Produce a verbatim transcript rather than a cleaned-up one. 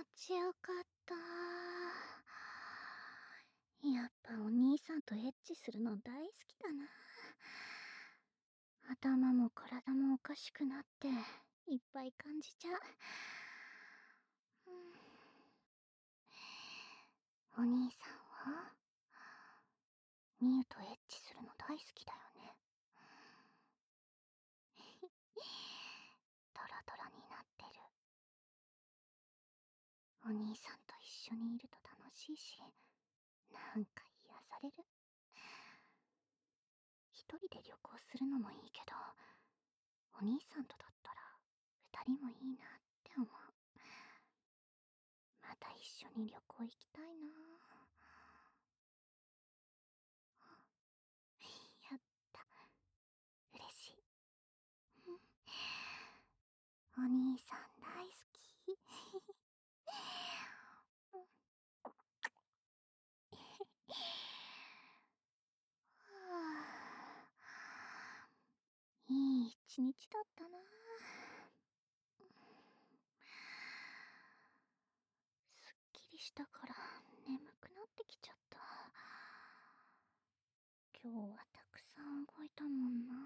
ちよかった。やっぱお兄さんとエッチするの大好きだな。頭も体もおかしくなっていっぱい感じちゃう。うん、お兄さんはミユとエッチするの大好きだよね。トロトロになってる。お兄さんと一緒にいると楽しいし、なんか癒される。一人で旅行するのもいいけど、お兄さんとだったら二人もいいなって思う。また一緒に旅行行きたいな。やった。嬉しい。お兄さん大好き。いい一日だったな。すっきりしたから眠くなってきちゃった。今日はたくさん動いたもんな。